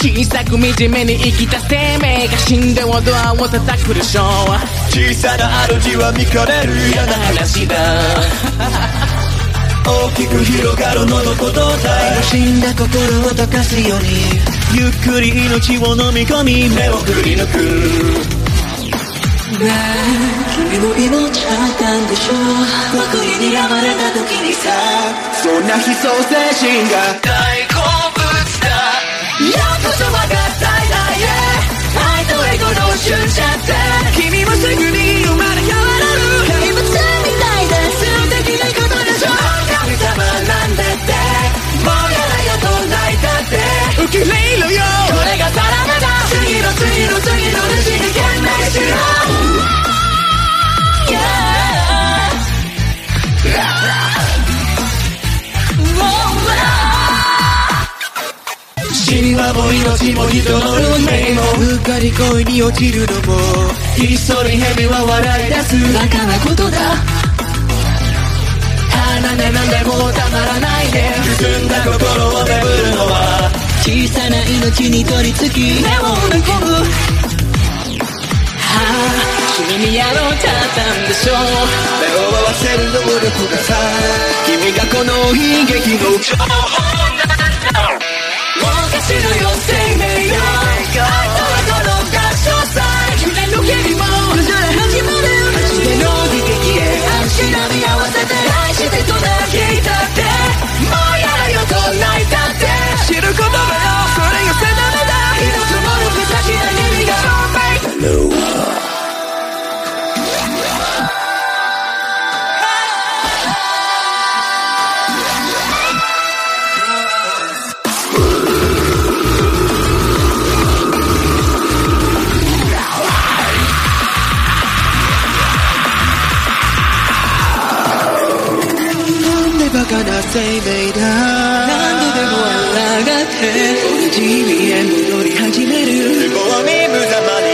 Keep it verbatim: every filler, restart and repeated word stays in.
小さく惨めに生きた生命が死んでもドアを叩くでしょう。 小さな主は見かれる嫌な話だ大きく広がる喉と胴体死んだ心を溶かすようにゆっくり命を飲み込み目を振り抜く。 ねえ君も命あったんでしょ僕に睨まれた時にさそんな悲壮精神が大好物だ。 よくぞ分かったんだよ愛とエゴの執着って君もすぐに生まれ変われる怪物みたいで素敵なことでしょ神様なんだってもうやだよどんな言ったって受け入れろよこれが定めだ次の次の次のレジに懸命しろ神話も命も人の運命もうっかり恋に落ちるのもひっそり蛇は笑い出すバカなことだあなんでなんでもうたまらないで盗んだ心を巡るのは小さな命に取り付き目を埋め込むはあ君にやろうだったんでしょう。 目を合わせる能力がさ君がこの悲劇の情報なんだ昔のよ生命よ愛とはこの合唱祭夢の蹴りもこれから始まる初めの悲劇へ足並み合わせて愛してと泣きたってもうやだよと泣いたって知ることだよそれが定めだ命もろく先な意味がバカな生命だ何度でも抗って同じ意味へ戻り始める不幸に無様に